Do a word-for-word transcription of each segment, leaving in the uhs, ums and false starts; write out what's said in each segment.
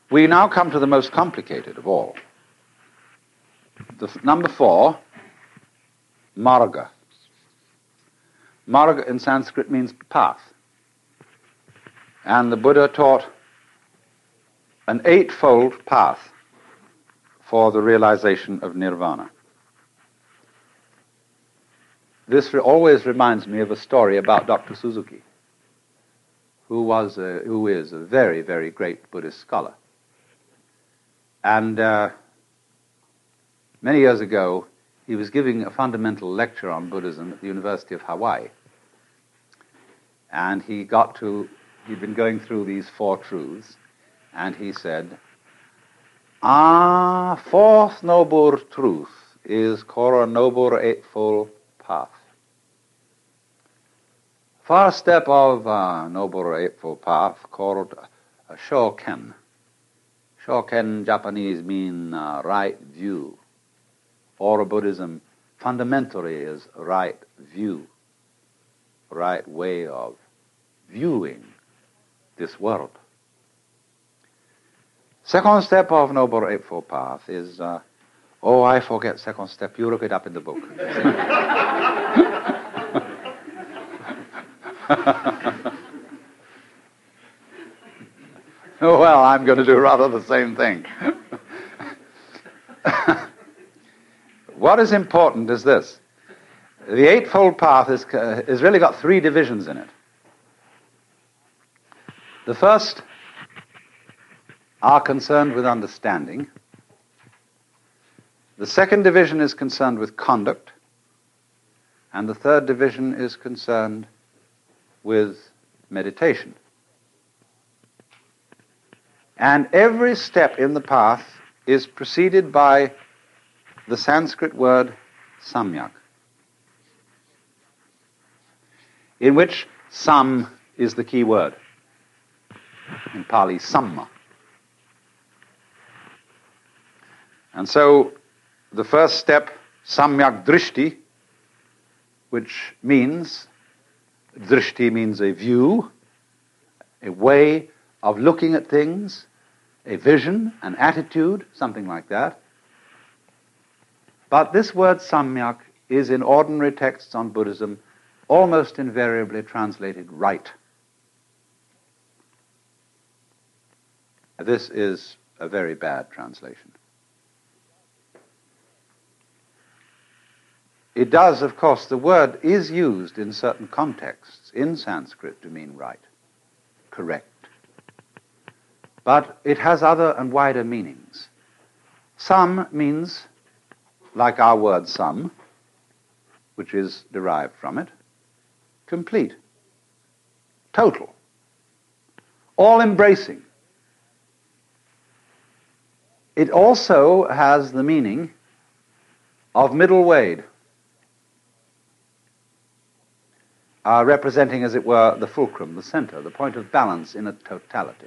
We now come to the most complicated of all. The f- number four, marga. Marga in Sanskrit means path. And the Buddha taught an eightfold path for the realization of nirvana. This re- always reminds me of a story about Doctor Suzuki, who was, a, who is a very, very great Buddhist scholar. And uh, many years ago, he was giving a fundamental lecture on Buddhism at the University of Hawaii. And he got to, he'd been going through these four truths, and he said, Ah, fourth noble truth is Kora noble eightfold path. First step of uh, noble eightfold path called uh, Shoken. Shoken Japanese mean uh, right view. For Buddhism, fundamentally is right view, right way of viewing this world. Second step of Noble Eightfold Path is, uh, oh, I forget second step. You look it up in the book. Well, I'm going to do rather the same thing. What is important is this. The Eightfold Path is, uh, has really got three divisions in it. The first are concerned with understanding. The second division is concerned with conduct. And the third division is concerned with meditation. And every step in the path is preceded by the Sanskrit word samyak, in which sam is the key word. In Pali, samma. And so the first step, samyak drishti, which means, drishti means a view, a way of looking at things, a vision, an attitude, something like that. But this word samyak is in ordinary texts on Buddhism almost invariably translated right. This is a very bad translation. It does, of course, the word is used in certain contexts in Sanskrit to mean right, correct. But it has other and wider meanings. Sam means, like our word some, which is derived from it, complete, total, all-embracing. It also has the meaning of middle wade, uh, representing, as it were, the fulcrum, the center, the point of balance in a totality.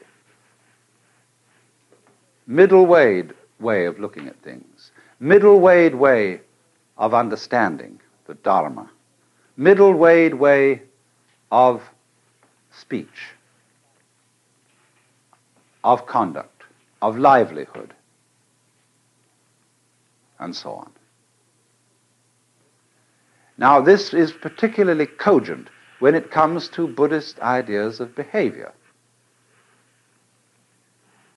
Middle wade way of looking at things. Middle wade way of understanding the Dharma. Middle wade way of speech, of conduct, of livelihood, and so on. Now, this is particularly cogent when it comes to Buddhist ideas of behavior.